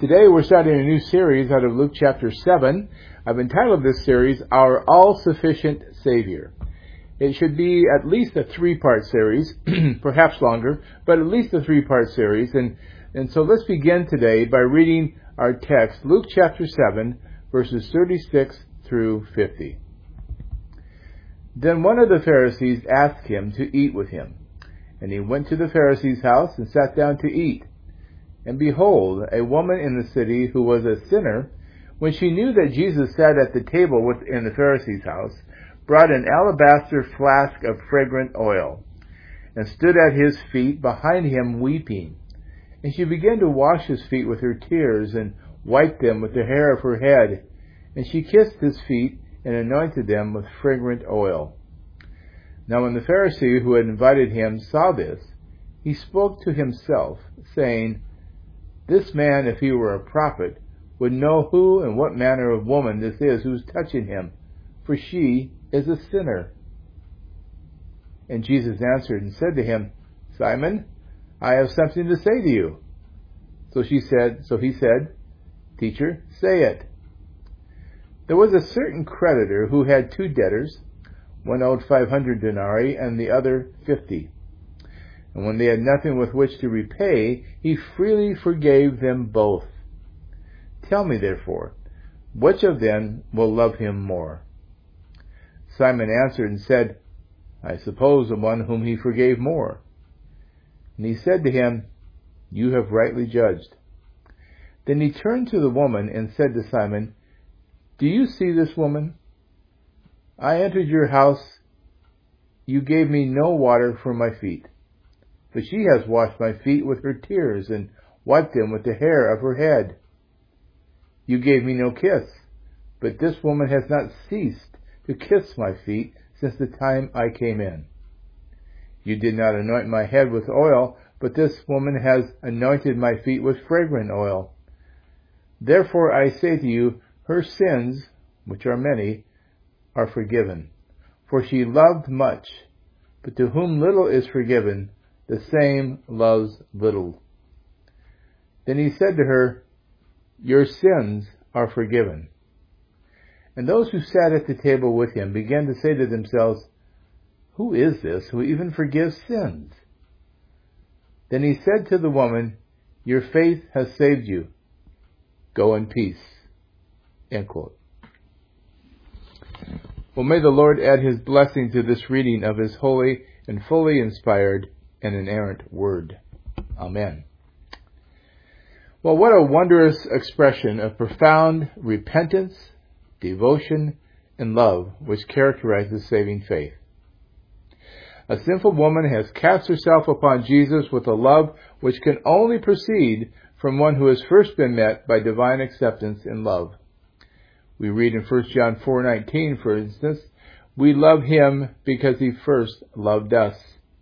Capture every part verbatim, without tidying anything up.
Today we're starting a new series out of Luke chapter seven. I've entitled this series, Our All-Sufficient Savior. It should be at least a three-part series, perhaps longer, but at least a three-part series. And, and so let's begin today by reading our text, Luke chapter seven, verses thirty-six through fifty. Then one of the Pharisees asked him to eat with him. And he went to the Pharisee's house and sat down to eat. And behold, a woman in the city who was a sinner, when she knew that Jesus sat at the table in the Pharisee's house, brought an alabaster flask of fragrant oil, and stood at his feet behind him weeping. And she began to wash his feet with her tears, and wiped them with the hair of her head. And she kissed his feet, and anointed them with fragrant oil. Now when the Pharisee who had invited him saw this, he spoke to himself, saying, This man, if he were a prophet, would know who and what manner of woman this is who is touching him, for she is a sinner. And Jesus answered and said to him, Simon, I have something to say to you. So she said, so he said, Teacher, say it. There was a certain creditor who had two debtors. One owed five hundred denarii and the other fifty. And when they had nothing with which to repay, he freely forgave them both. Tell me, therefore, which of them will love him more? Simon answered and said, I suppose the one whom he forgave more. And he said to him, You have rightly judged. Then he turned to the woman and said to Simon, Do you see this woman? I entered your house. You gave me no water for my feet, but she has washed my feet with her tears and wiped them with the hair of her head. You gave me no kiss, but this woman has not ceased to kiss my feet since the time I came in. You did not anoint my head with oil, but this woman has anointed my feet with fragrant oil. Therefore I say to you, her sins, which are many, are forgiven, for she loved much, but to whom little is forgiven, the same loves little. Then he said to her, Your sins are forgiven. And those who sat at the table with him began to say to themselves, Who is this who even forgives sins? Then he said to the woman, Your faith has saved you. Go in peace. End quote. Well, may the Lord add his blessing to this reading of his holy and fully inspired and inerrant word. Amen. Well, what a wondrous expression of profound repentance, devotion, and love which characterizes saving faith. A sinful woman has cast herself upon Jesus with a love which can only proceed from one who has first been met by divine acceptance and love. We read in First John four nineteen, for instance, we love him because he first loved us.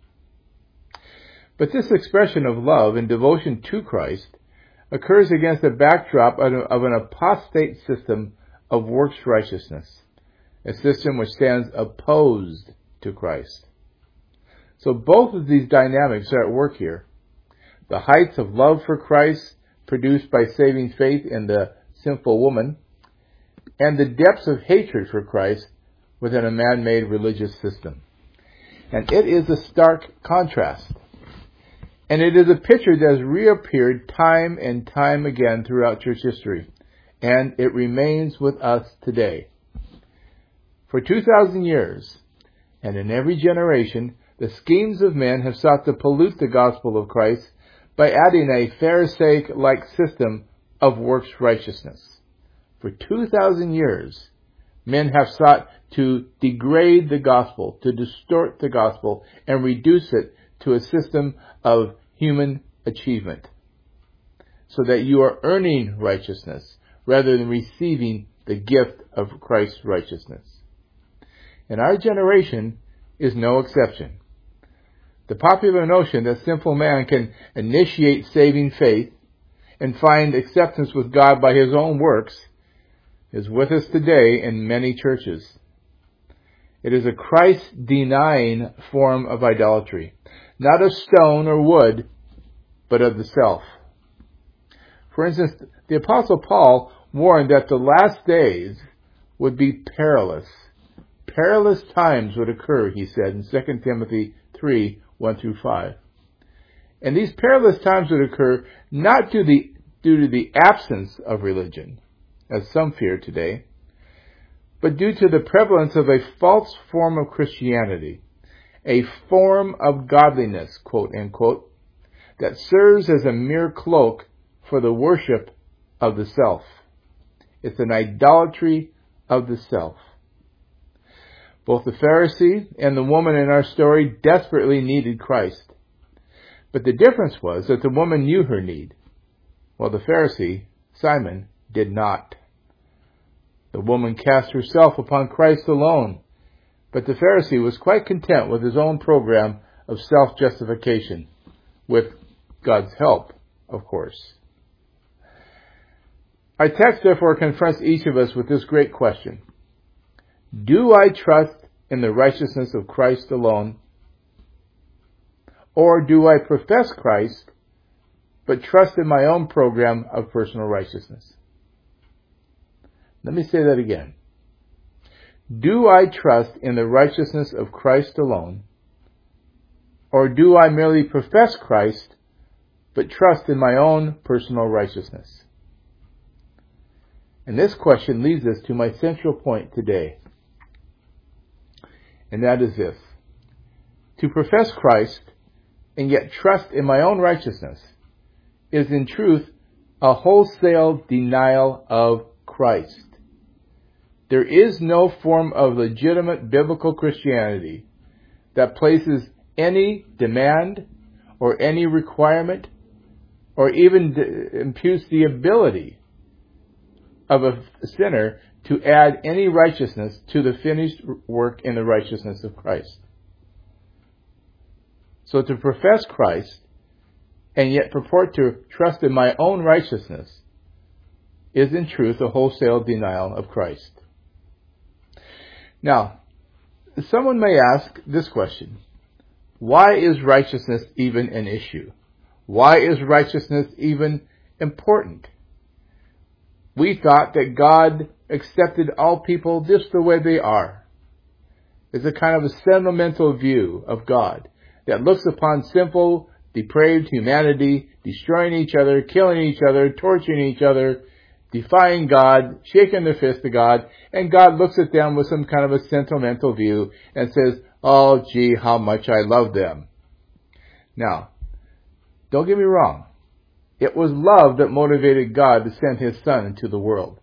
But this expression of love and devotion to Christ occurs against a backdrop of an apostate system of works righteousness, a system which stands opposed to Christ. So both of these dynamics are at work here. The heights of love for Christ produced by saving faith in the sinful woman, and the depths of hatred for Christ within a man-made religious system. And it is a stark contrast. And it is a picture that has reappeared time and time again throughout church history. And it remains with us today. For two thousand years, and in every generation, the schemes of men have sought to pollute the gospel of Christ by adding a Pharisaic-like system of works righteousness. For two thousand years, men have sought to degrade the gospel, to distort the gospel, and reduce it to a system of human achievement, so that you are earning righteousness rather than receiving the gift of Christ's righteousness. And our generation is no exception. The popular notion that sinful man can initiate saving faith and find acceptance with God by his own works is with us today in many churches. It is a Christ-denying form of idolatry, not of stone or wood, but of the self. For instance, the Apostle Paul warned that the last days would be perilous. Perilous times would occur, he said in Second Timothy three, one through five. And these perilous times would occur not due, the, due to the absence of religion, as some fear today, but due to the prevalence of a false form of Christianity, a form of godliness, quote, end quote, that serves as a mere cloak for the worship of the self. It's an idolatry of the self. Both the Pharisee and the woman in our story desperately needed Christ. But the difference was that the woman knew her need, while the Pharisee, Simon, did not. The woman cast herself upon Christ alone, but the Pharisee was quite content with his own program of self-justification, with God's help, of course. Our text, therefore, confronts each of us with this great question. Do I trust in the righteousness of Christ alone? Or do I profess Christ, but trust in my own program of personal righteousness? Let me say that again. Do I trust in the righteousness of Christ alone? Or do I merely profess Christ, but trust in my own personal righteousness? And this question leads us to my central point today. And that is this. To profess Christ and yet trust in my own righteousness is in truth a wholesale denial of Christ. There is no form of legitimate biblical Christianity that places any demand or any requirement or even d- imputes the ability of a sinner to add any righteousness to the finished work in the righteousness of Christ. So to profess Christ and yet purport to trust in my own righteousness is in truth a wholesale denial of Christ. Now, someone may ask this question. Why is righteousness even an issue? Why is righteousness even important? We thought that God accepted all people just the way they are. It's a kind of a sentimental view of God that looks upon simple, depraved humanity, destroying each other, killing each other, torturing each other, defying God, shaking their fist at God, and God looks at them with some kind of a sentimental view and says, oh, gee, how much I love them. Now, don't get me wrong. It was love that motivated God to send His Son into the world.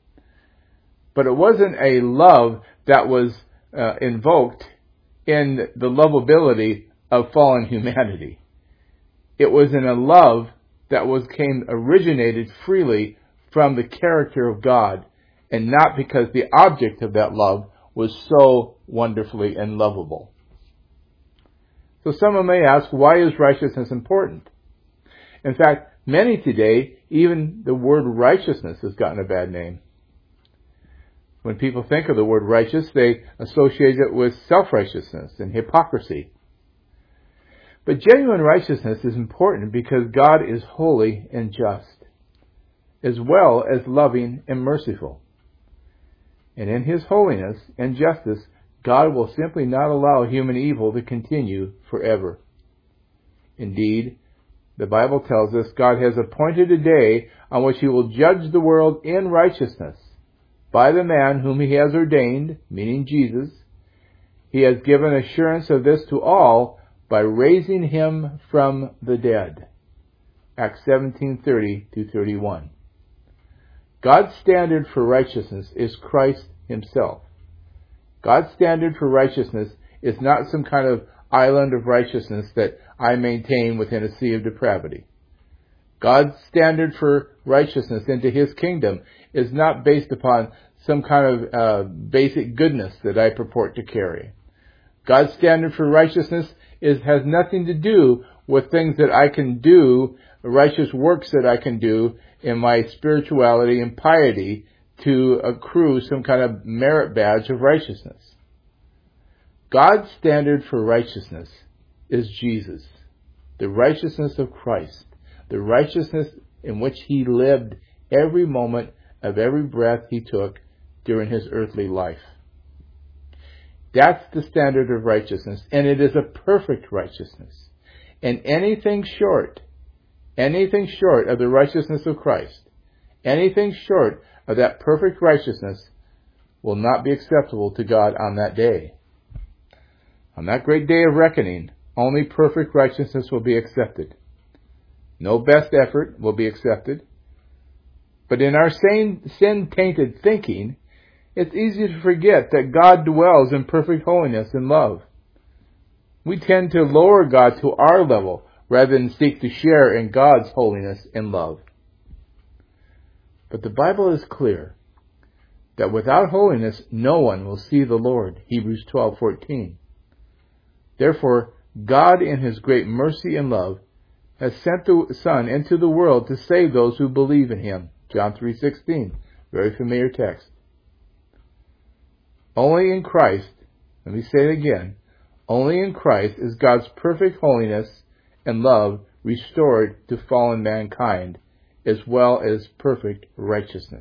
But it wasn't a love that was uh, invoked in the lovability of fallen humanity. It was in a love that was came originated freely from the character of God, and not because the object of that love was so wonderfully and lovable. So someone may ask, why is righteousness important? In fact, many today, even the word righteousness has gotten a bad name. When people think of the word righteous, they associate it with self-righteousness and hypocrisy. But genuine righteousness is important because God is holy and just, as well as loving and merciful. And in His holiness and justice, God will simply not allow human evil to continue forever. Indeed, the Bible tells us God has appointed a day on which He will judge the world in righteousness by the man whom He has ordained, meaning Jesus. He has given assurance of this to all by raising Him from the dead. Acts seventeen thirty to thirty-one. God's standard for righteousness is Christ Himself. God's standard for righteousness is not some kind of island of righteousness that I maintain within a sea of depravity. God's standard for righteousness into His kingdom is not based upon some kind of uh, basic goodness that I purport to carry. God's standard for righteousness is has nothing to do with things that I can do, righteous works that I can do in my spirituality and piety to accrue some kind of merit badge of righteousness. God's standard for righteousness is Jesus, the righteousness of Christ, the righteousness in which he lived every moment of every breath he took during his earthly life. That's the standard of righteousness, and it is a perfect righteousness. And anything short, anything short of the righteousness of Christ, anything short of that perfect righteousness will not be acceptable to God on that day. On that great day of reckoning, only perfect righteousness will be accepted. No best effort will be accepted. But in our sin-tainted thinking, it's easy to forget that God dwells in perfect holiness and love. We tend to lower God to our level rather than seek to share in God's holiness and love. But the Bible is clear that without holiness no one will see the Lord. Hebrews twelve fourteen. Therefore, God in His great mercy and love has sent the Son into the world to save those who believe in Him. John three sixteen, very familiar text. Only in Christ, let me say it again, only in Christ is God's perfect holiness and love restored to fallen mankind, as well as perfect righteousness.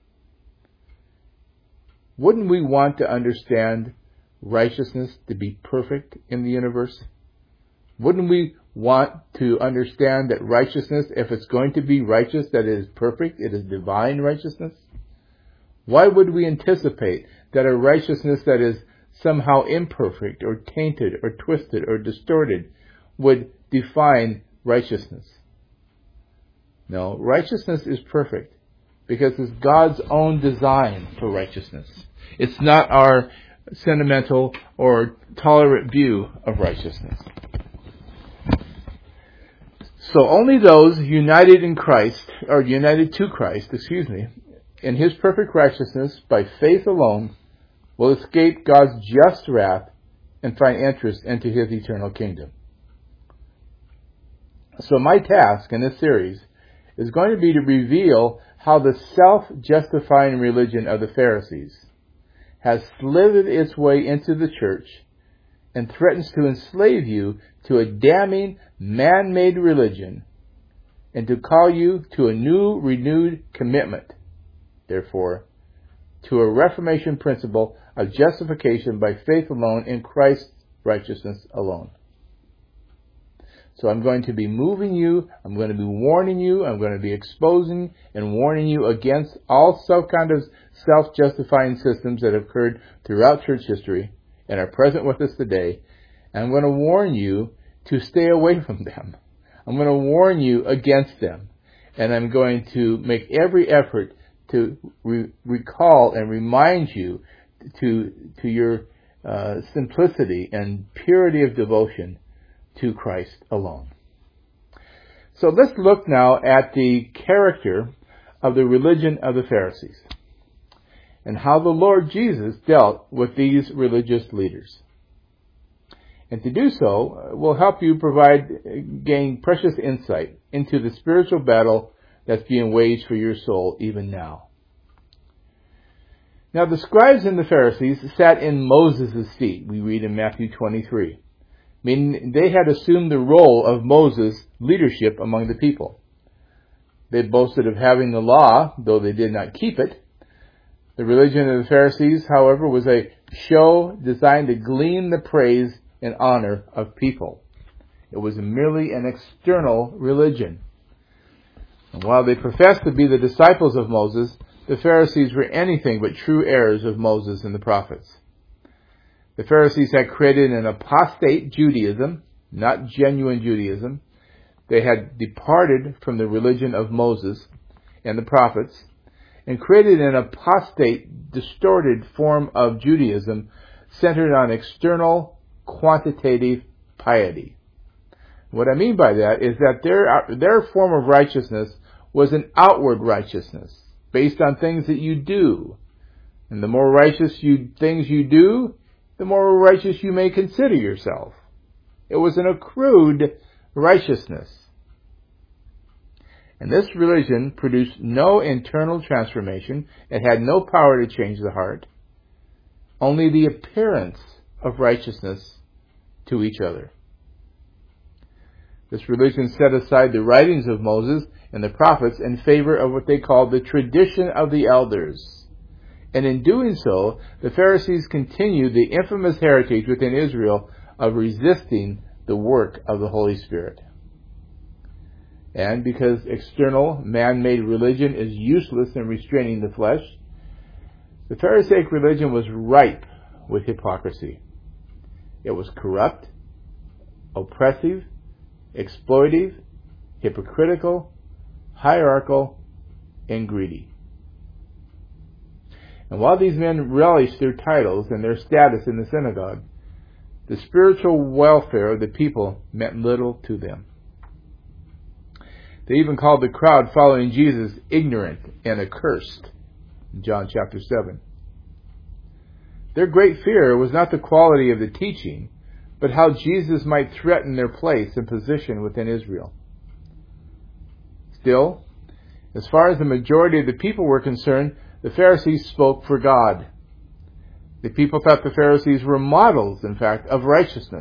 Wouldn't we want to understand righteousness to be perfect in the universe? Wouldn't we want to understand that righteousness, if it's going to be righteous, that it is perfect, it is divine righteousness? Why would we anticipate that a righteousness that is somehow imperfect or tainted or twisted or distorted would define righteousness? No, righteousness is perfect because it's God's own design for righteousness. It's not our sentimental or tolerant view of righteousness. So only those united in Christ, or united to Christ, excuse me, in His perfect righteousness by faith alone will escape God's just wrath and find entrance into His eternal kingdom. So my task in this series is going to be to reveal how the self-justifying religion of the Pharisees has slithered its way into the church and threatens to enslave you to a damning, man-made religion and to call you to a new, renewed commitment, therefore, to a Reformation principle of justification by faith alone in Christ's righteousness alone. So I'm going to be moving you, I'm going to be warning you, I'm going to be exposing and warning you against all self kind of self-justifying systems that have occurred throughout church history and are present with us today. And I'm going to warn you to stay away from them. I'm going to warn you against them. And I'm going to make every effort to re- recall and remind you to, to your uh, simplicity and purity of devotion to Christ alone. So let's look now at the character of the religion of the Pharisees and how the Lord Jesus dealt with these religious leaders. And to do so will help you provide, gain precious insight into the spiritual battle that's being waged for your soul even now. Now the scribes and the Pharisees sat in Moses' seat, we read in Matthew twenty-three. Meaning they had assumed the role of Moses' leadership among the people. They boasted of having the law, though they did not keep it. The religion of the Pharisees, however, was a show designed to glean the praise and honor of people. It was merely an external religion. And while they professed to be the disciples of Moses, the Pharisees were anything but true heirs of Moses and the prophets. The Pharisees had created an apostate Judaism, not genuine Judaism. They had departed from the religion of Moses and the prophets and created an apostate, distorted form of Judaism centered on external, quantitative piety. What I mean by that is that their, their form of righteousness was an outward righteousness based on things that you do. And the more righteous you, things you do, the more righteous you may consider yourself. It was an accrued righteousness. And this religion produced no internal transformation. It had no power to change the heart. Only the appearance of righteousness to each other. This religion set aside the writings of Moses and the prophets in favor of what they called the tradition of the elders. And in doing so, the Pharisees continued the infamous heritage within Israel of resisting the work of the Holy Spirit. And because external, man-made religion is useless in restraining the flesh, the Pharisaic religion was ripe with hypocrisy. It was corrupt, oppressive, exploitive, hypocritical, hierarchical, and greedy. And while these men relished their titles and their status in the synagogue, the spiritual welfare of the people meant little to them. They even called the crowd following Jesus ignorant and accursed in John chapter seven. Their great fear was not the quality of the teaching, but how Jesus might threaten their place and position within Israel. Still, as far as the majority of the people were concerned, the Pharisees spoke for God. The people thought the Pharisees were models, in fact, of righteousness.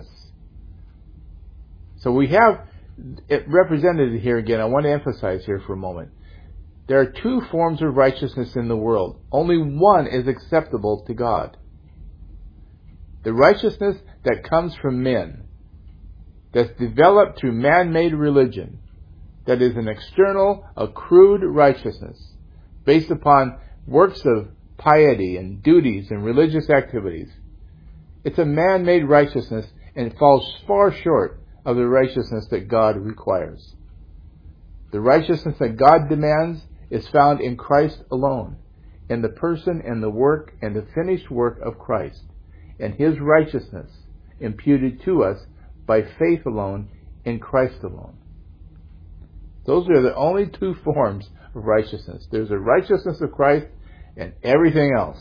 So we have it represented here again. I want to emphasize here for a moment. There are two forms of righteousness in the world. Only one is acceptable to God. The righteousness that comes from men, that's developed through man-made religion, that is an external, accrued righteousness based upon works of piety and duties and religious activities. It's a man-made righteousness and it falls far short of the righteousness that God requires. The righteousness that God demands is found in Christ alone, in the person and the work and the finished work of Christ, and His righteousness imputed to us by faith alone in Christ alone. Those are the only two forms of righteousness. There's a righteousness of Christ and everything else.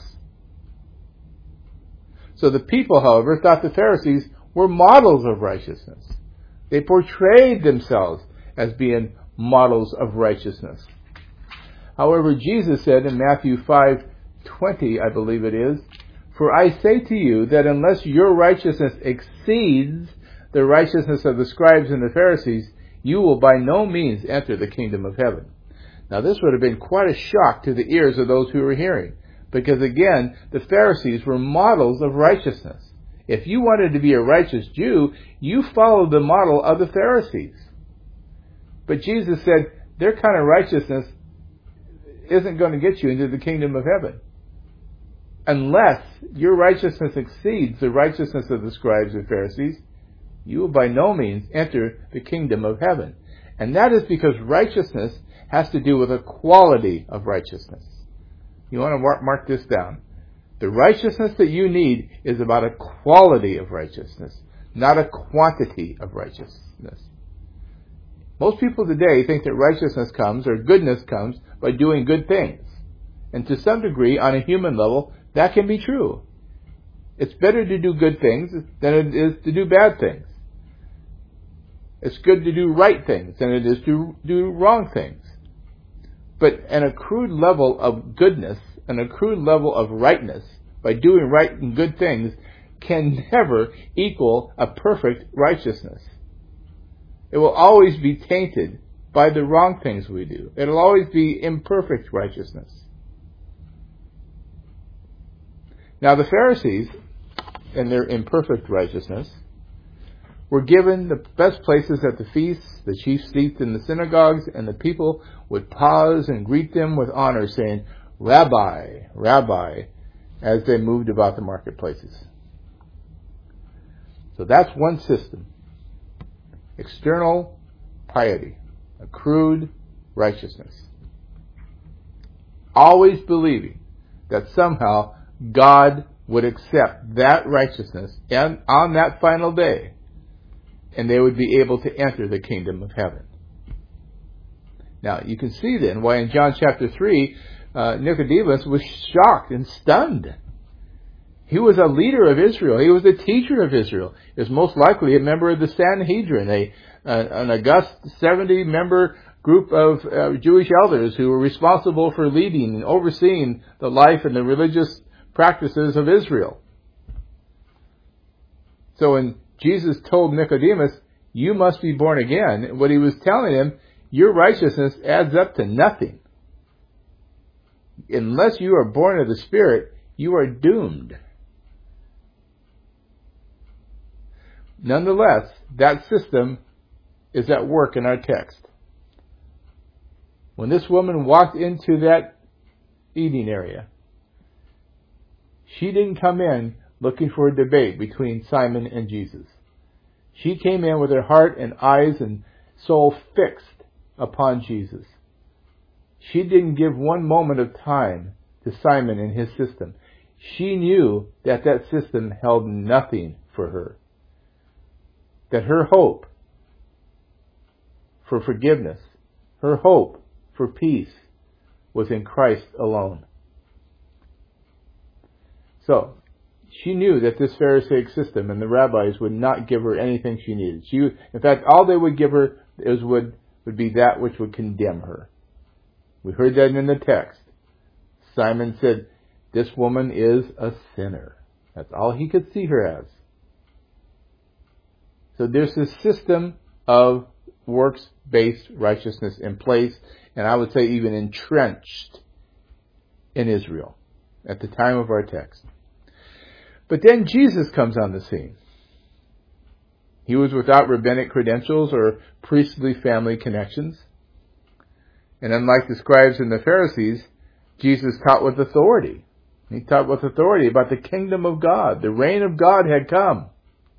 So the people, however, thought the Pharisees were models of righteousness. They portrayed themselves as being models of righteousness. However, Jesus said in Matthew five twenty, I believe it is, "For I say to you that unless your righteousness exceeds the righteousness of the scribes and the Pharisees, you will by no means enter the kingdom of heaven." Now this would have been quite a shock to the ears of those who were hearing, because again, the Pharisees were models of righteousness. If you wanted to be a righteous Jew, you followed the model of the Pharisees. But Jesus said, their kind of righteousness isn't going to get you into the kingdom of heaven. Unless your righteousness exceeds the righteousness of the scribes and Pharisees, you will by no means enter the kingdom of heaven. And that is because righteousness has to do with a quality of righteousness. You want to mark, mark this down. The righteousness that you need is about a quality of righteousness, not a quantity of righteousness. Most people today think that righteousness comes, or goodness comes, by doing good things. And to some degree, on a human level, that can be true. It's better to do good things than it is to do bad things. It's good to do right things than it is to do wrong things. But an accrued level of goodness, an accrued level of rightness, by doing right and good things, can never equal a perfect righteousness. It will always be tainted by the wrong things we do. It will always be imperfect righteousness. Now the Pharisees, in their imperfect righteousness, were given the best places at the feasts, the chief seats in the synagogues, and the people would pause and greet them with honor, saying, "Rabbi, Rabbi," as they moved about the marketplaces. So that's one system. External piety, accrued righteousness. Always believing that somehow God would accept that righteousness and on that final day, and they would be able to enter the kingdom of heaven. Now, you can see then why in John chapter three, uh, Nicodemus was shocked and stunned. He was a leader of Israel. He was a teacher of Israel. He was most likely a member of the Sanhedrin, a, uh, an august seventy-member group of uh, Jewish elders who were responsible for leading and overseeing the life and the religious practices of Israel. So when Jesus told Nicodemus, you must be born again. What he was telling him, your righteousness adds up to nothing. Unless you are born of the Spirit, you are doomed. Nonetheless, that system is at work in our text. When this woman walked into that eating area, she didn't come in looking for a debate between Simon and Jesus. She came in with her heart and eyes and soul fixed upon Jesus. She didn't give one moment of time to Simon and his system. She knew that that system held nothing for her. That her hope for forgiveness, her hope for peace was in Christ alone. So, she knew that this Pharisaic system and the rabbis would not give her anything she needed. She, in fact, all they would give her is would, would be that which would condemn her. We heard that in the text. Simon said, this woman is a sinner. That's all he could see her as. So there's this system of works-based righteousness in place, and I would say even entrenched in Israel at the time of our text. But then Jesus comes on the scene. He was without rabbinic credentials or priestly family connections. And unlike the scribes and the Pharisees, Jesus taught with authority. He taught with authority about the kingdom of God. The reign of God had come.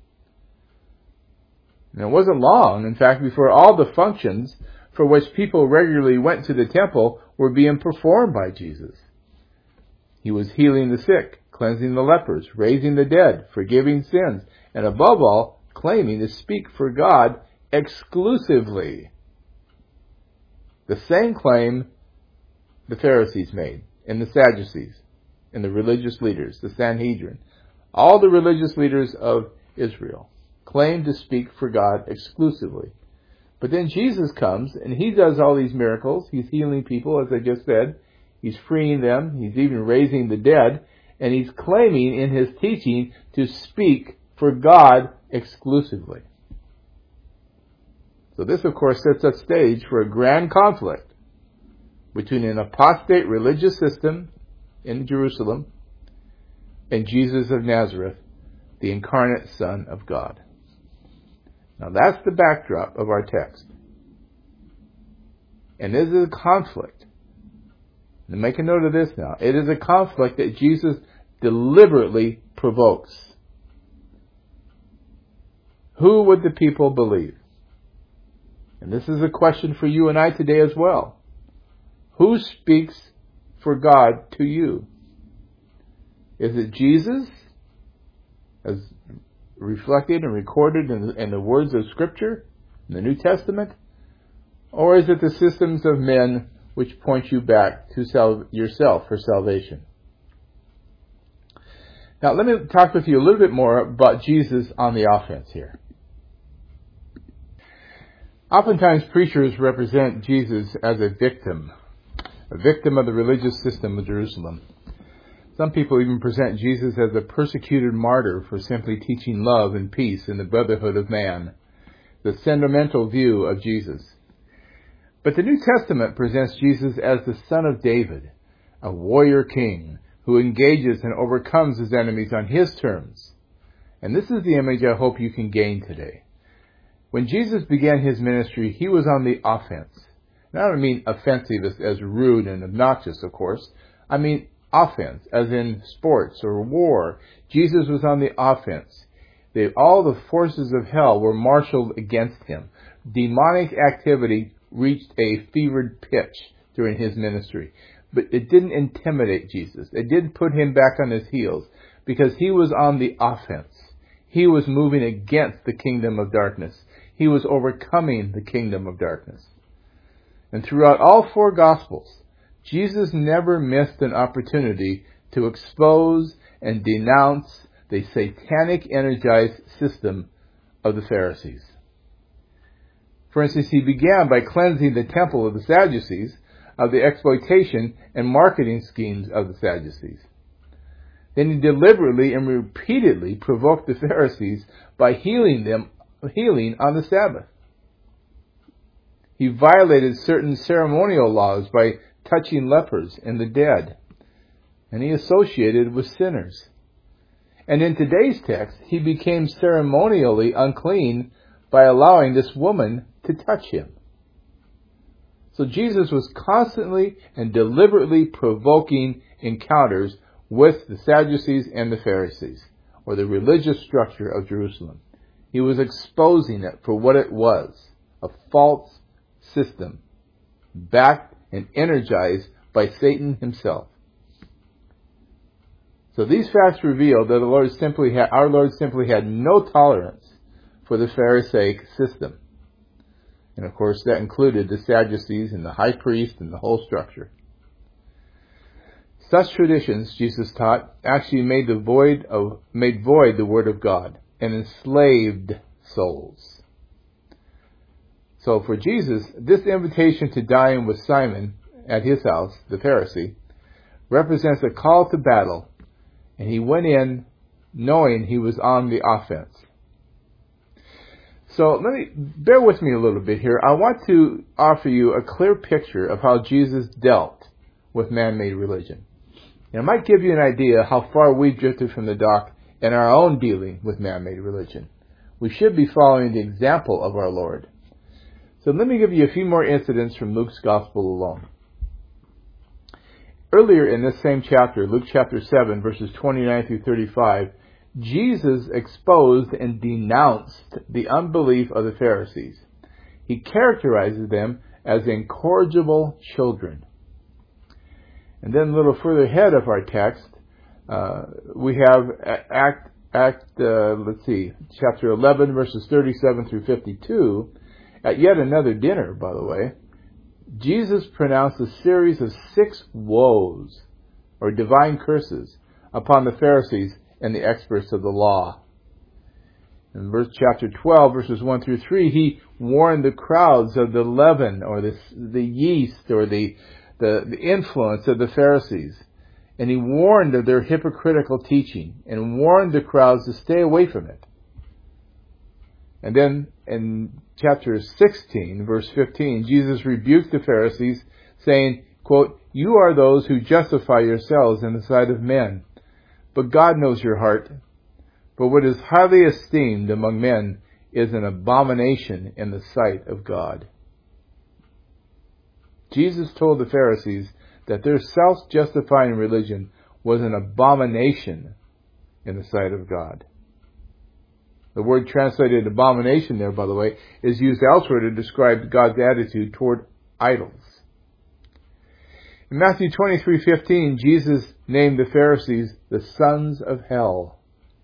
And it wasn't long, in fact, before all the functions for which people regularly went to the temple were being performed by Jesus. He was healing the sick, cleansing the lepers, raising the dead, forgiving sins, and above all, claiming to speak for God exclusively. The same claim the Pharisees made, and the Sadducees, and the religious leaders, the Sanhedrin. All the religious leaders of Israel claimed to speak for God exclusively. But then Jesus comes, and he does all these miracles. He's healing people, as I just said. He's freeing them. He's even raising the dead. And he's claiming in his teaching to speak for God exclusively. So this, of course, sets up stage for a grand conflict between an apostate religious system in Jerusalem and Jesus of Nazareth, the incarnate Son of God. Now that's the backdrop of our text. And this is a conflict. And make a note of this now. It is a conflict that Jesus deliberately provokes. Who would the people believe? And this is a question for you and I today as well. Who speaks for God to you? Is it Jesus, as reflected and recorded in the, in the words of Scripture, in the New Testament? Or is it the systems of men which point you back to sal- yourself for salvation? Now, let me talk with you a little bit more about Jesus on the offense here. Oftentimes, preachers represent Jesus as a victim, a victim of the religious system of Jerusalem. Some people even present Jesus as a persecuted martyr for simply teaching love and peace and the brotherhood of man, the sentimental view of Jesus. But the New Testament presents Jesus as the Son of David, a warrior king who engages and overcomes his enemies on his terms. And this is the image I hope you can gain today. When Jesus began his ministry, he was on the offense. And I don't mean offensive as, as rude and obnoxious, of course. I mean offense, as in sports or war. Jesus was on the offense. They, all the forces of hell were marshaled against him. Demonic activity reached a fevered pitch during his ministry. But it didn't intimidate Jesus. It didn't put him back on his heels, because he was on the offense. He was moving against the kingdom of darkness. He was overcoming the kingdom of darkness. And throughout all four Gospels, Jesus never missed an opportunity to expose and denounce the satanic energized system of the Pharisees. For instance, he began by cleansing the temple of the Sadducees of the exploitation and marketing schemes of the Sadducees. Then he deliberately and repeatedly provoked the Pharisees by healing them healing on the Sabbath. He violated certain ceremonial laws by touching lepers and the dead. And he associated with sinners. And in today's text, he became ceremonially unclean by allowing this woman to touch him. So Jesus was constantly and deliberately provoking encounters with the Sadducees and the Pharisees, or the religious structure of Jerusalem. He was exposing it for what it was, a false system, backed and energized by Satan himself. So these facts reveal that the Lord simply had, our Lord simply had no tolerance for the Pharisaic system. And of course that included the Sadducees and the high priest and the whole structure. Such traditions, Jesus taught, actually made the void of made void the word of God and enslaved souls. So for Jesus, this invitation to dine with Simon at his house, the Pharisee, represents a call to battle, and he went in knowing he was on the offense. So let me bear with me a little bit here. I want to offer you a clear picture of how Jesus dealt with man-made religion. And it might give you an idea how far we've drifted from the dock in our own dealing with man-made religion. We should be following the example of our Lord. So let me give you a few more incidents from Luke's Gospel alone. Earlier in this same chapter, Luke chapter seven, verses twenty-nine through thirty-five, Jesus exposed and denounced the unbelief of the Pharisees. He characterizes them as incorrigible children. And then a little further ahead of our text, uh, we have Act, Act uh, let's see, chapter eleven, verses thirty-seven through fifty-two. At yet another dinner, by the way, Jesus pronounced a series of six woes, or divine curses, upon the Pharisees and the experts of the law. In verse chapter twelve, verses one through three, he warned the crowds of the leaven, or the, the yeast, or the, the, the influence of the Pharisees. And he warned of their hypocritical teaching, and warned the crowds to stay away from it. And then in chapter sixteen, verse fifteen, Jesus rebuked the Pharisees, saying, quote, "You are those who justify yourselves in the sight of men, but God knows your heart. But what is highly esteemed among men is an abomination in the sight of God." Jesus told the Pharisees that their self-justifying religion was an abomination in the sight of God. The word translated abomination there, by the way, is used elsewhere to describe God's attitude toward idols. In Matthew twenty-three fifteen, Jesus named the Pharisees the sons of hell.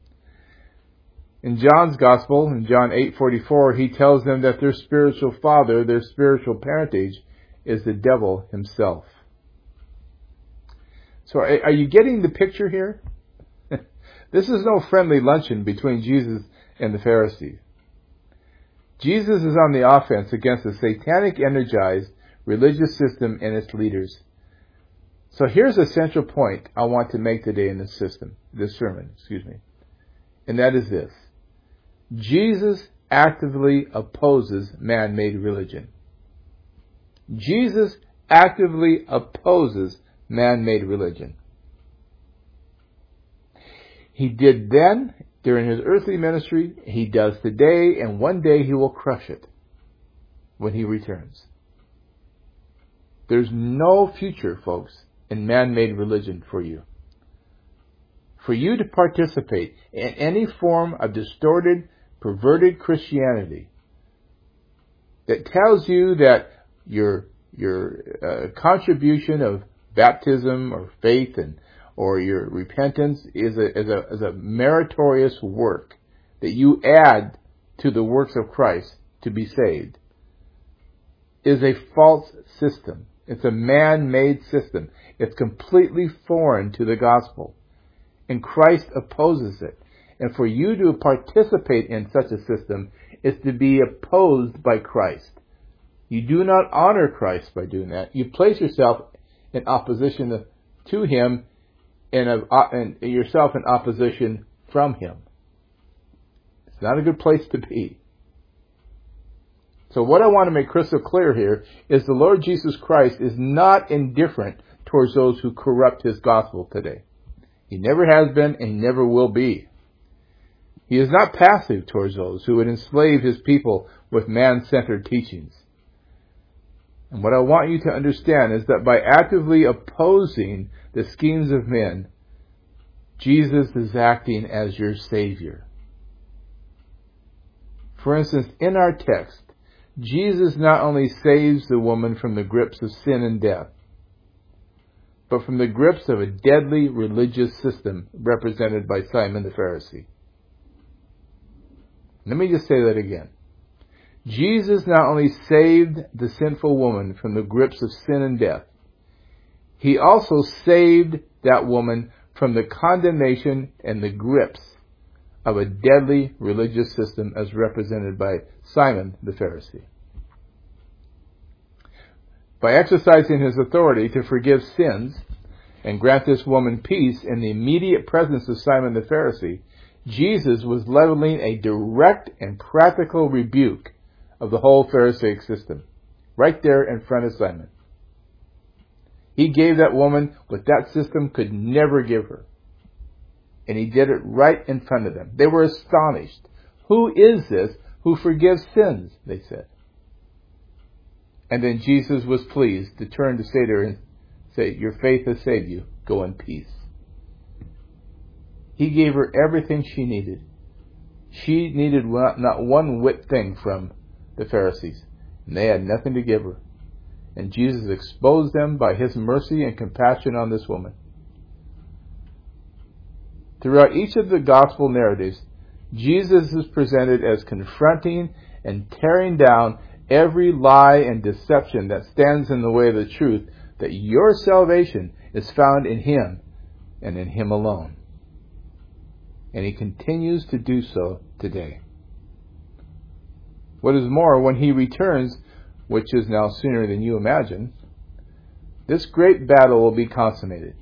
In John's Gospel, in John eight forty-four, he tells them that their spiritual father, their spiritual parentage, is the devil himself. So are you getting the picture here? This is no friendly luncheon between Jesus and the Pharisees. Jesus is on the offense against a satanic energized religious system and its leaders. So here's a central point I want to make today in this system, this sermon, excuse me. And that is this. Jesus actively opposes man-made religion. Jesus actively opposes man-made religion. He did then, during his earthly ministry, he does today, and one day he will crush it when he returns. There's no future, folks, in man-made religion for you. For you to participate in any form of distorted, perverted Christianity that tells you that your your uh, contribution of baptism or faith and or your repentance is a, is a is a meritorious work that you add to the works of Christ to be saved, is a false system. It's a man-made system. It's completely foreign to the gospel. And Christ opposes it. And for you to participate in such a system is to be opposed by Christ. You do not honor Christ by doing that. You place yourself in opposition to Him and, of, and yourself in opposition from Him. It's not a good place to be. So what I want to make crystal clear here is the Lord Jesus Christ is not indifferent towards those who corrupt his gospel today. He never has been and he never will be. He is not passive towards those who would enslave his people with man-centered teachings. And what I want you to understand is that by actively opposing the schemes of men, Jesus is acting as your Savior. For instance, in our text, Jesus not only saves the woman from the grips of sin and death, but from the grips of a deadly religious system represented by Simon the Pharisee. Let me just say that again. Jesus not only saved the sinful woman from the grips of sin and death, he also saved that woman from the condemnation and the grips of a deadly religious system as represented by Simon the Pharisee. By exercising his authority to forgive sins and grant this woman peace in the immediate presence of Simon the Pharisee, Jesus was leveling a direct and practical rebuke of the whole Pharisaic system, right there in front of Simon. He gave that woman what that system could never give her. And he did it right in front of them. They were astonished. Who is this who forgives sins? They said. And then Jesus was pleased to turn to say to her and say, your faith has saved you. Go in peace. He gave her everything she needed. She needed not one whit thing from the Pharisees. And they had nothing to give her. And Jesus exposed them by his mercy and compassion on this woman. Throughout each of the gospel narratives, Jesus is presented as confronting and tearing down every lie and deception that stands in the way of the truth that your salvation is found in him and in him alone. And he continues to do so today. What is more, when he returns, which is now sooner than you imagine, this great battle will be consummated.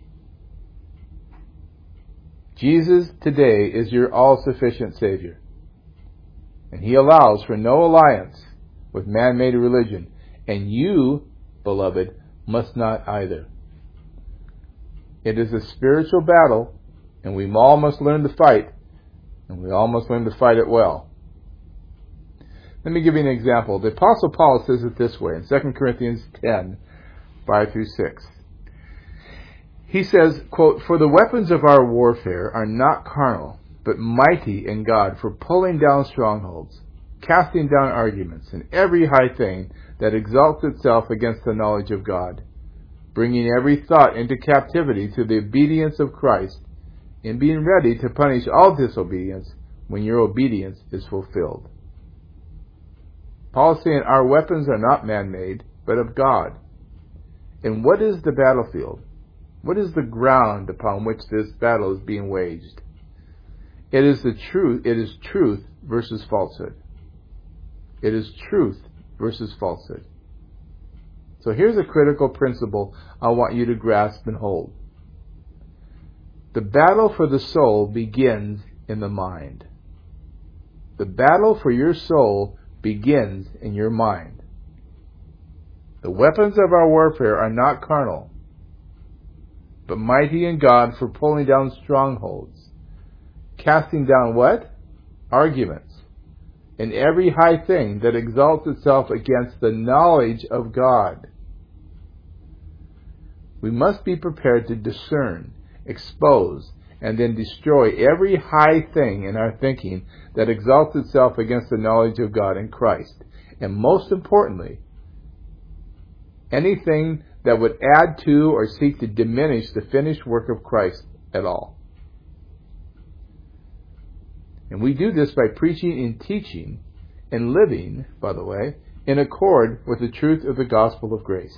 Jesus today is your all-sufficient Savior. And he allows for no alliance with man-made religion. And you, beloved, must not either. It is a spiritual battle, and we all must learn to fight, and we all must learn to fight it well. Let me give you an example. The Apostle Paul says it this way in Second Corinthians ten, five through six. He says, quote, for the weapons of our warfare are not carnal, but mighty in God for pulling down strongholds, casting down arguments, and every high thing that exalts itself against the knowledge of God, bringing every thought into captivity to the obedience of Christ, and being ready to punish all disobedience when your obedience is fulfilled. Paul is saying our weapons are not man-made, but of God. And what is the battlefield? What is the ground upon which this battle is being waged? It is the truth. It is truth versus falsehood. It is truth versus falsehood. So here's a critical principle I want you to grasp and hold. The battle for the soul begins in the mind. The battle for your soul begins in your mind. The weapons of our warfare are not carnal, but mighty in God for pulling down strongholds, casting down what? Arguments, and every high thing that exalts itself against the knowledge of God. We must be prepared to discern, expose, and then destroy every high thing in our thinking that exalts itself against the knowledge of God in Christ. And most importantly, anything that would add to or seek to diminish the finished work of Christ at all. And we do this by preaching and teaching and living, by the way, in accord with the truth of the gospel of grace.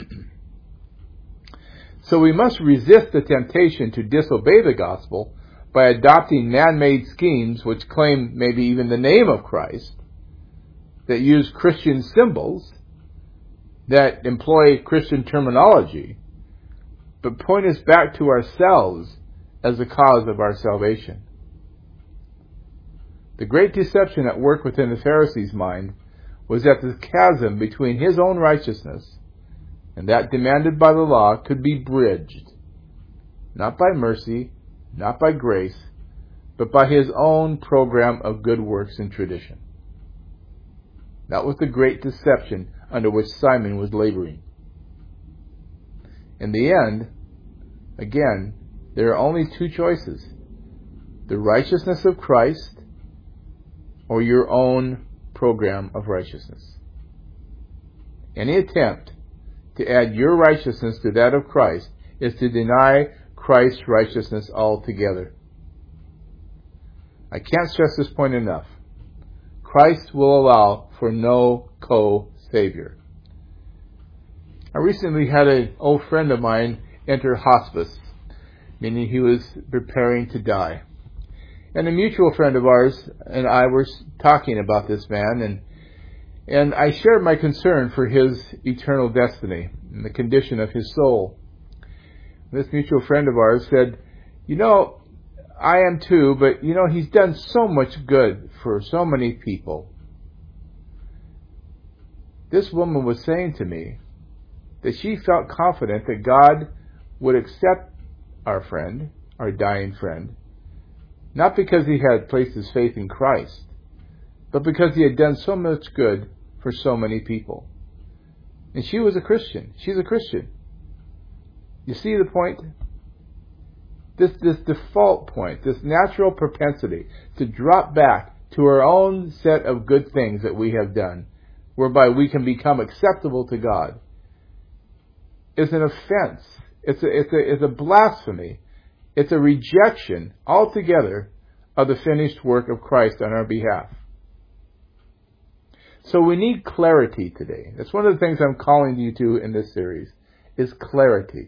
So we must resist the temptation to disobey the gospel by adopting man-made schemes which claim maybe even the name of Christ, that use Christian symbols, that employ Christian terminology, but point us back to ourselves as the cause of our salvation. The great deception at work within the Pharisees' mind was that the chasm between his own righteousness and that demanded by the law could be bridged, not by mercy, not by grace, but by his own program of good works and tradition. That was the great deception under which Simon was laboring. In the end, again, there are only two choices: the righteousness of Christ or your own program of righteousness. Any attempt to add your righteousness to that of Christ is to deny Christ's righteousness altogether. I can't stress this point enough. Christ will allow for no co-savior. I recently had an old friend of mine enter hospice, meaning he was preparing to die. And a mutual friend of ours and I were talking about this man, and and I shared my concern for his eternal destiny and the condition of his soul. This mutual friend of ours said, you know, I am too, but you know, he's done so much good for so many people. This woman was saying to me that she felt confident that God would accept our friend, our dying friend, not because he had placed his faith in Christ, but because he had done so much good for so many people. And she was a Christian. She's a Christian. You see the point? This, this default point, this natural propensity to drop back to our own set of good things that we have done, whereby we can become acceptable to God, is an offense. It's a, it's a, it's a blasphemy. It's a rejection altogether of the finished work of Christ on our behalf. So we need clarity today. That's one of the things I'm calling you to in this series, is clarity.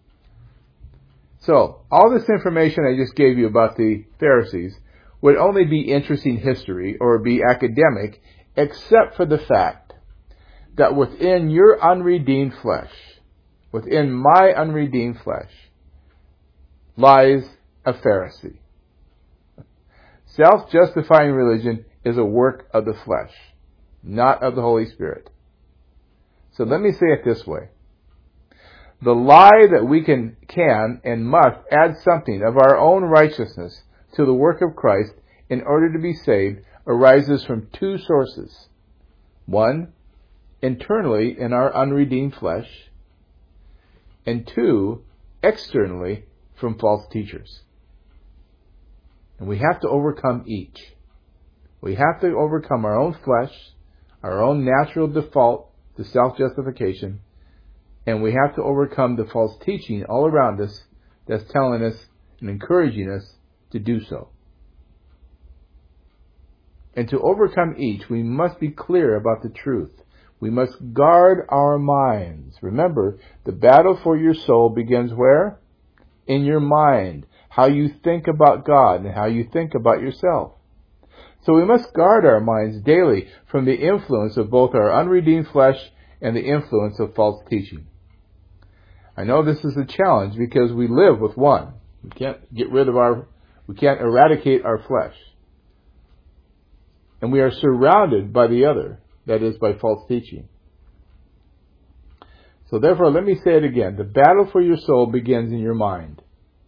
So, all this information I just gave you about the Pharisees would only be interesting history or be academic, except for the fact that within your unredeemed flesh, within my unredeemed flesh, lies a Pharisee. Self-justifying religion is a work of the flesh, not of the Holy Spirit. So let me say it this way. The lie that we can, can and must add something of our own righteousness to the work of Christ in order to be saved arises from two sources. One, internally in our unredeemed flesh, and two, externally from false teachers. And we have to overcome each. We have to overcome our own flesh, our own natural default to self-justification, and we have to overcome the false teaching all around us that's telling us and encouraging us to do so. And to overcome each, we must be clear about the truth. We must guard our minds. Remember, the battle for your soul begins where? In your mind. How you think about God and how you think about yourself. So we must guard our minds daily from the influence of both our unredeemed flesh and the influence of false teaching. I know this is a challenge because we live with one. We can't get rid of our, we can't eradicate our flesh. And we are surrounded by the other, that is, by false teaching. So therefore, let me say it again. The battle for your soul begins in your mind.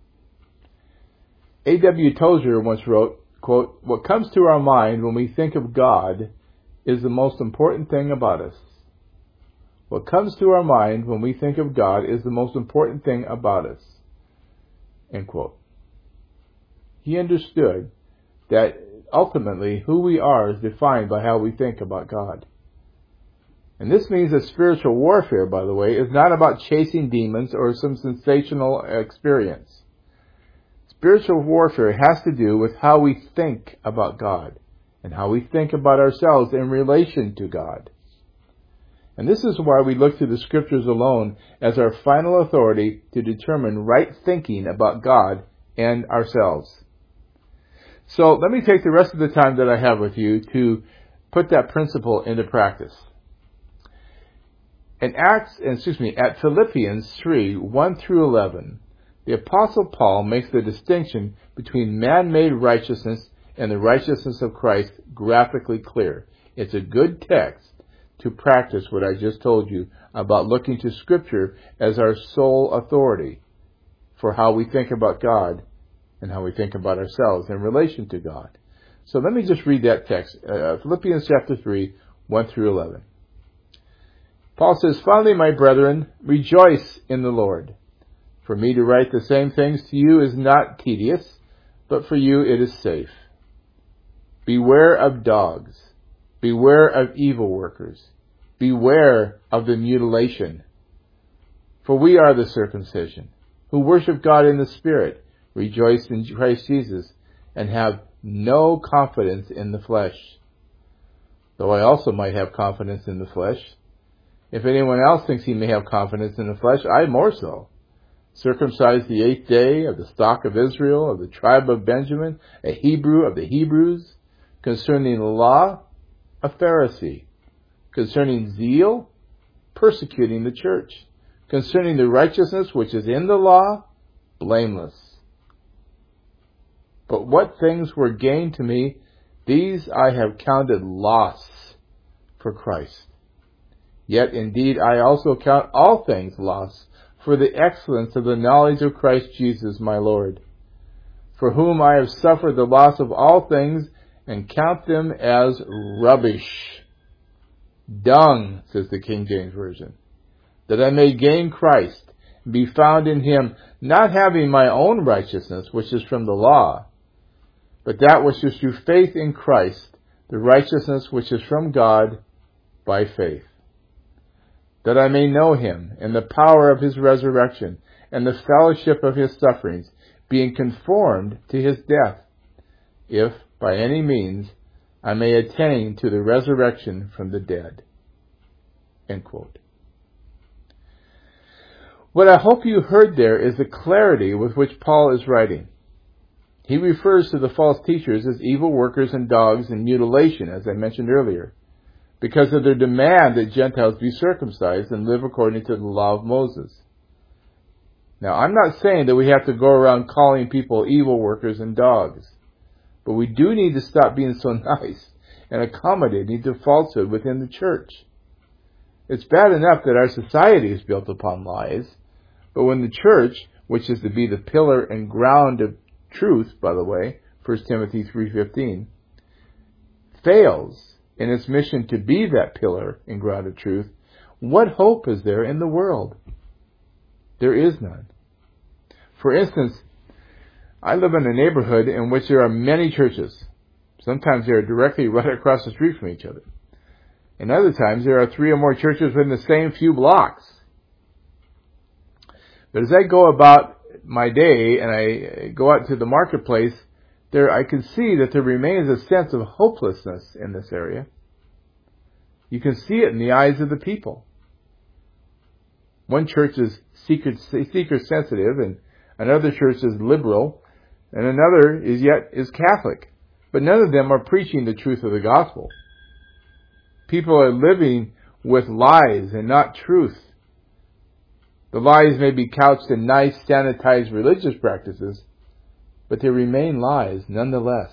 A W Tozer once wrote, quote, "What comes to our mind when we think of God is the most important thing about us." What comes to our mind when we think of God is the most important thing about us. End quote. He understood that ultimately who we are is defined by how we think about God. And this means that spiritual warfare, by the way, is not about chasing demons or some sensational experience. Spiritual warfare has to do with how we think about God and how we think about ourselves in relation to God. And this is why we look to the Scriptures alone as our final authority to determine right thinking about God and ourselves. So let me take the rest of the time that I have with you to put that principle into practice. In Acts, excuse me, at Philippians three, one through eleven, the Apostle Paul makes the distinction between man-made righteousness and the righteousness of Christ graphically clear. It's a good text to practice what I just told you about looking to Scripture as our sole authority for how we think about God and how we think about ourselves in relation to God. So let me just read that text, uh, Philippians chapter three, one through eleven. Paul says, "Finally, my brethren, rejoice in the Lord. For me to write the same things to you is not tedious, but for you it is safe. Beware of dogs. Beware of evil workers. Beware of the mutilation. For we are the circumcision, who worship God in the Spirit, rejoice in Christ Jesus, and have no confidence in the flesh. Though I also might have confidence in the flesh. If anyone else thinks he may have confidence in the flesh, I more so. Circumcised the eighth day, of the stock of Israel, of the tribe of Benjamin, a Hebrew of the Hebrews, concerning the law, a Pharisee, concerning zeal, persecuting the church, concerning the righteousness which is in the law, blameless. But what things were gained to me, these I have counted loss for Christ. Yet indeed I also count all things loss for the excellence of the knowledge of Christ Jesus my Lord, for whom I have suffered the loss of all things, and count them as rubbish. Dung, says the King James Version, that I may gain Christ, and be found in him, not having my own righteousness, which is from the law, but that which is through faith in Christ, the righteousness which is from God by faith. That I may know him, and the power of his resurrection, and the fellowship of his sufferings, being conformed to his death, if, by any means, I may attain to the resurrection from the dead." End quote. What I hope you heard there is the clarity with which Paul is writing. He refers to the false teachers as evil workers and dogs and mutilation, as I mentioned earlier, because of their demand that Gentiles be circumcised and live according to the law of Moses. Now, I'm not saying that we have to go around calling people evil workers and dogs, but we do need to stop being so nice and accommodating to falsehood within the church. It's bad enough that our society is built upon lies, but when the church, which is to be the pillar and ground of truth, by the way, First Timothy three fifteen, fails in its mission to be that pillar and ground of truth, what hope is there in the world? There is none. For instance, I live in a neighborhood in which there are many churches. Sometimes they are directly right across the street from each other. And other times there are three or more churches within the same few blocks. But as I go about my day and I go out to the marketplace, there I can see that there remains a sense of hopelessness in this area. You can see it in the eyes of the people. One church is seeker, seeker sensitive, and another church is liberal, and another is yet is Catholic. But none of them are preaching the truth of the gospel. People are living with lies and not truth. The lies may be couched in nice, sanitized religious practices, but they remain lies nonetheless.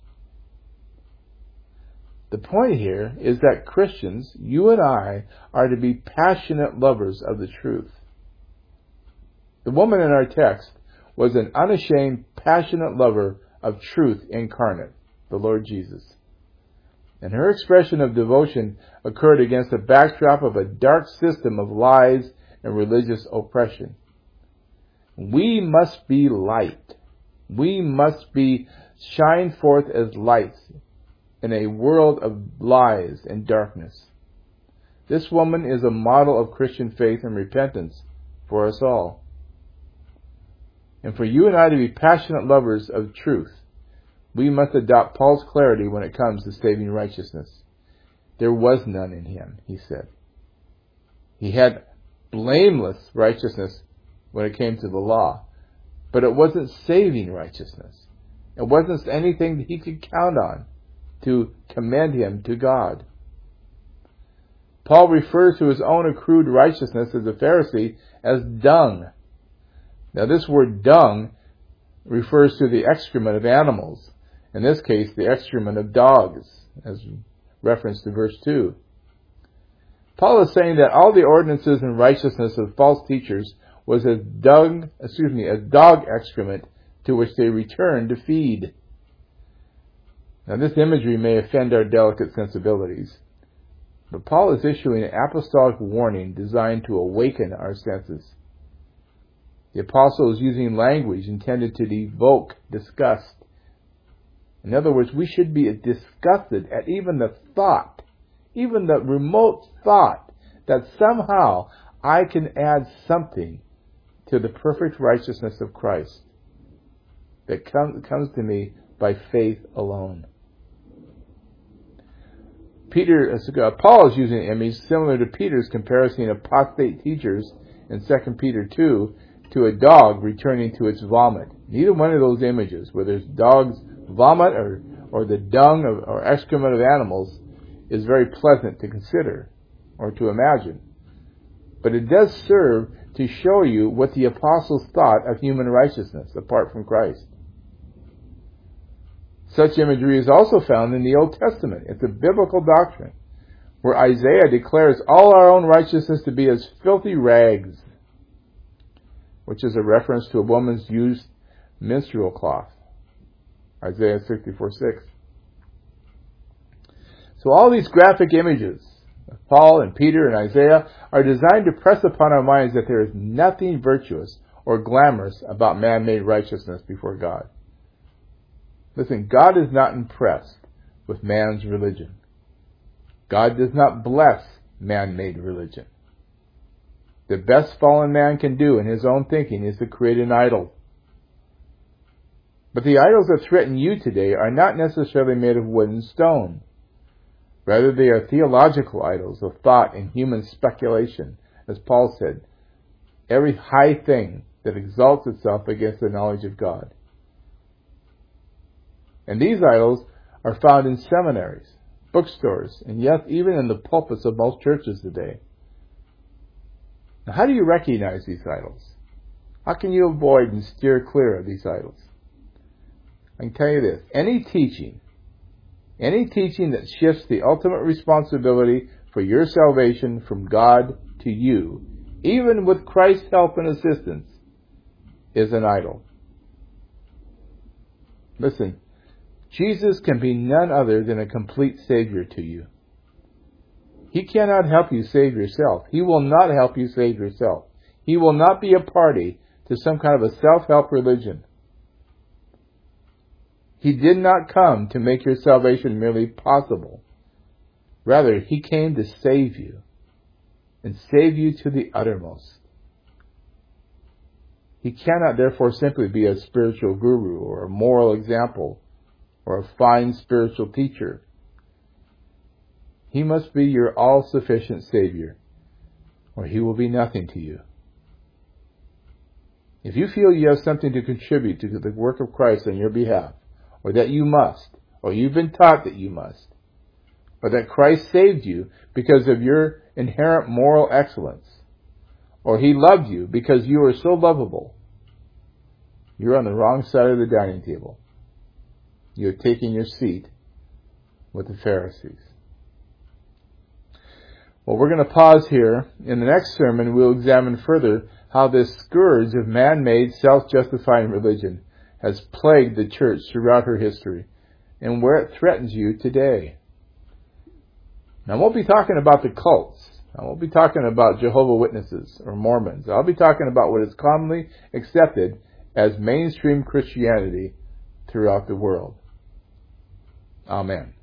The point here is that Christians, you and I, are to be passionate lovers of the truth. The woman in our text was an unashamed, passionate lover of truth incarnate, the Lord Jesus. And her expression of devotion occurred against the backdrop of a dark system of lies and religious oppression. We must be light. We must be shine forth as lights in a world of lies and darkness. This woman is a model of Christian faith and repentance for us all. And for you and I to be passionate lovers of truth, we must adopt Paul's clarity when it comes to saving righteousness. There was none in him, he said. He had blameless righteousness when it came to the law, but it wasn't saving righteousness. It wasn't anything that he could count on to commend him to God. Paul refers to his own accrued righteousness as a Pharisee as dung. Now this word dung refers to the excrement of animals. In this case, the excrement of dogs, as referenced to verse two. Paul is saying that all the ordinances and righteousness of false teachers was as dog, excuse me, as dog excrement to which they returned to feed. Now this imagery may offend our delicate sensibilities, but Paul is issuing an apostolic warning designed to awaken our senses. The apostle is using language intended to evoke disgust. In other words, we should be disgusted at even the thought, even the remote thought, that somehow I can add something to the perfect righteousness of Christ that comes, comes to me by faith alone. Peter, uh, Paul is using an image similar to Peter's comparison of apostate teachers in Second Peter two to a dog returning to its vomit. Neither one of those images, whether it's dog's vomit or, or the dung of, or excrement of animals, is very pleasant to consider or to imagine. But it does serve to show you what the apostles thought of human righteousness apart from Christ. Such imagery is also found in the Old Testament. It's a biblical doctrine where Isaiah declares all our own righteousness to be as filthy rags, which is a reference to a woman's used menstrual cloth. Isaiah sixty-four six. So all these graphic images of Paul and Peter and Isaiah are designed to press upon our minds that there is nothing virtuous or glamorous about man-made righteousness before God. Listen, God is not impressed with man's religion. God does not bless man-made religion. The best fallen man can do in his own thinking is to create an idol. But the idols that threaten you today are not necessarily made of wood and stone. Rather, they are theological idols of thought and human speculation. As Paul said, every high thing that exalts itself against the knowledge of God. And these idols are found in seminaries, bookstores, and yes, even in the pulpits of most churches today. Now, how do you recognize these idols? How can you avoid and steer clear of these idols? I can tell you this. Any teaching, any teaching that shifts the ultimate responsibility for your salvation from God to you, even with Christ's help and assistance, is an idol. Listen, Jesus can be none other than a complete Savior to you. He cannot help you save yourself. He will not help you save yourself. He will not be a party to some kind of a self-help religion. He did not come to make your salvation merely possible. Rather, He came to save you, and save you to the uttermost. He cannot therefore simply be a spiritual guru or a moral example or a fine spiritual teacher. He must be your all-sufficient Savior, or He will be nothing to you. If you feel you have something to contribute to the work of Christ on your behalf, or that you must, or you've been taught that you must, or that Christ saved you because of your inherent moral excellence, or He loved you because you are so lovable, you're on the wrong side of the dining table. You're taking your seat with the Pharisees. Well, we're going to pause here. In the next sermon, we'll examine further how this scourge of man-made, self-justifying religion has plagued the church throughout her history and where it threatens you today. Now, I won't be talking about the cults. I won't be talking about Jehovah's Witnesses or Mormons. I'll be talking about what is commonly accepted as mainstream Christianity throughout the world. Amen.